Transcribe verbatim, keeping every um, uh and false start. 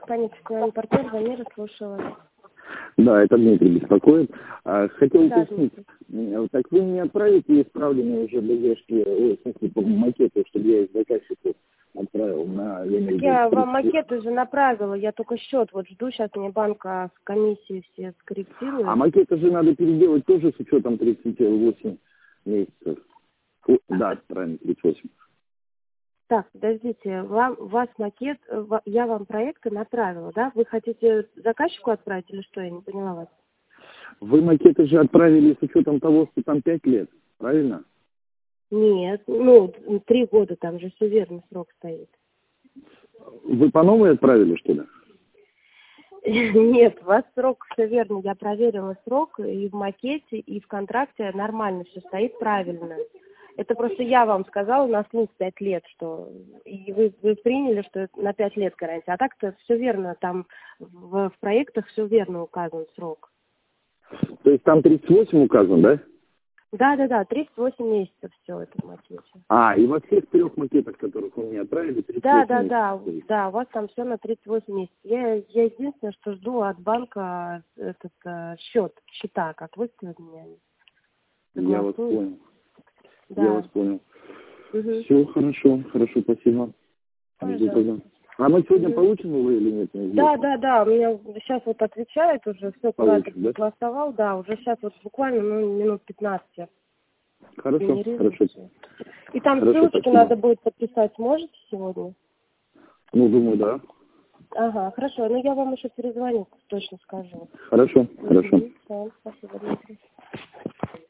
компания «Технологий партнер», Замира, слушаю вас. Да, это Дмитрий беспокоит. А, Хотел Да, уточнить, м, так вы мне отправите исправленные уже БГшки, ой, в смысле, по макету, чтобы я их заказчику отправил на... Я, имею в виду, Я вам тридцать. макет уже направила, я только счет вот жду, сейчас мне банка с комиссией все скорректируют. А макеты же надо переделать тоже с учетом тридцати восьми месяцев. О, да, правильно, тридцать восемь. Так, подождите, вам, вас макет, э, ва- я вам проекты направила, да? Вы хотите заказчику отправить или что? Я не поняла вас. Вы макеты же отправили с учетом того, что там пять лет, правильно? Нет, ну, три года, там же все верно, срок стоит. Вы по новой отправили, что ли? Нет, у вас срок все верно, я проверила срок и в макете, и в контракте нормально все стоит правильно. Это просто я вам сказала на слух пять лет, что и вы, вы приняли, что это на пять лет гарантия. А так-то все верно, там в, в проектах все верно указан срок. То есть там тридцать восемь указан, да? Да, да, да, тридцать восемь месяцев все это в макете. А, и во всех трех макетах, которых вы мне отправили, тридцать Да, восемь да, месяцев да, стоит. да, у вас там все на тридцать восемь месяцев. Я, я единственное, что жду от банка этот э, счет, счета, как выставят мне. Я вас Согласуют. понял. Да. Я вас понял. Угу. Все хорошо, хорошо, спасибо. Жду тогда. Пожалуйста. А мы сегодня Угу. получим его или нет? Да, Неизвестно. да, да, у меня сейчас вот отвечает уже, все куда-то Получим, да? голосовал, да, уже сейчас вот буквально ну, минут пятнадцать Хорошо, хорошо. генерируется. И там Хорошо, ссылочку спасибо. надо будет подписать, сможете сегодня? Ну, думаю, да. Ага, хорошо, ну я вам еще перезвоню, точно скажу. Хорошо, хорошо. Угу. Да, спасибо, Дмитрий.